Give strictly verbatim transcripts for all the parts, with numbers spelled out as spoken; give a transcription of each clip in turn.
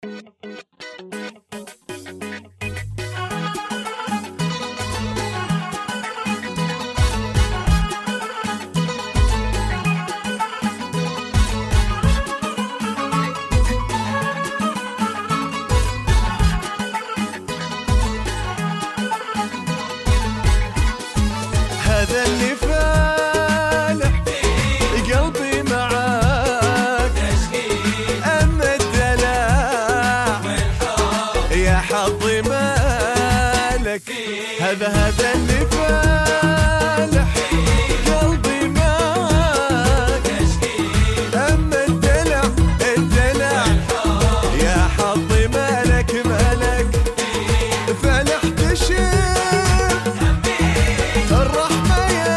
هذا اللي فالح قلبي معاك، أما الدلع يا حظي مالك. هذا هذا اللي فالح قلبي معاك، أما الدلع الدلع يا حظي مالك مالك. فالح تشير الرحمة يا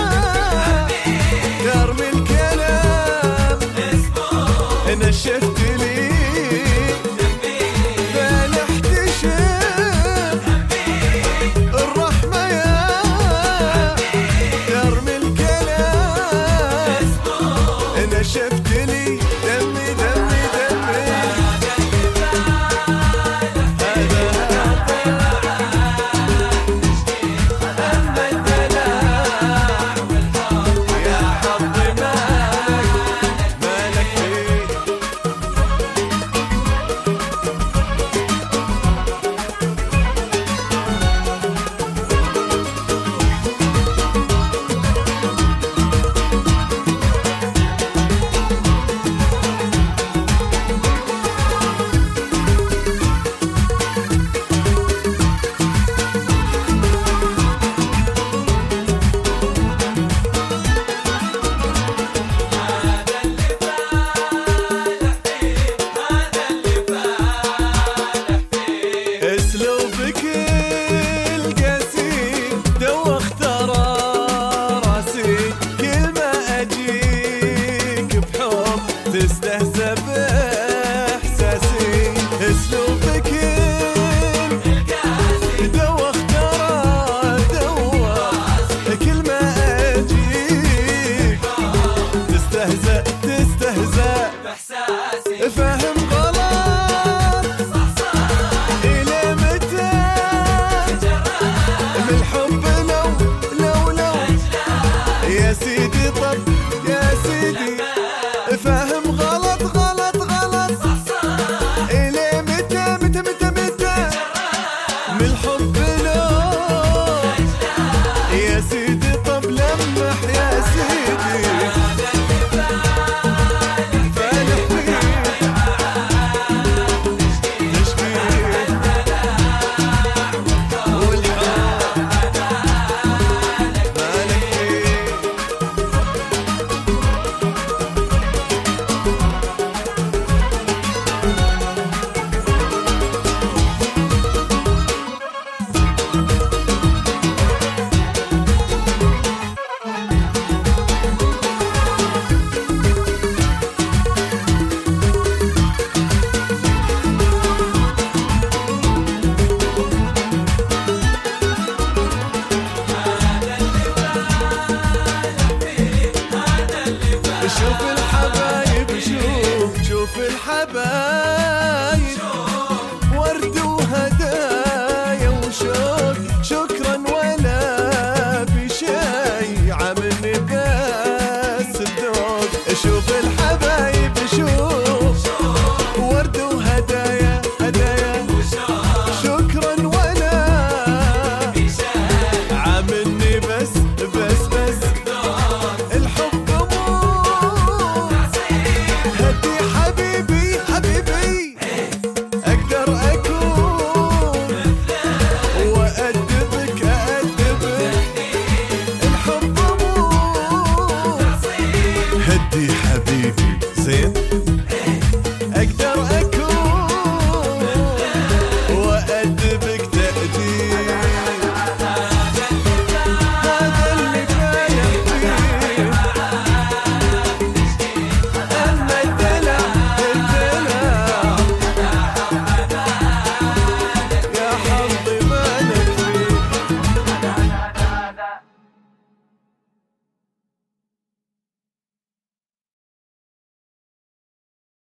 كرم الكلام، نشفت لي فالح تشير الرحمة يا كرم الكلام، نشفت لي دمي دمي دمي. اسلوبك القسيم دوخ ترى راسي، كل ما اجيك بحب تستهزأ باحساسي. اسلوبك القسيم دوخ ترى دوخ، كل ما اجيك تستهزأ تستهزأ باحساسي. فاهم الحب لو لو لو يا سيدي، طب يا سيدي فاهم غلط غلط غلط. إلي متى متى متى متى من الحب لو يا سيدي، طب لمح يا سيدي. فالح فيه شوف الحبايب، شوف شوف الحبايب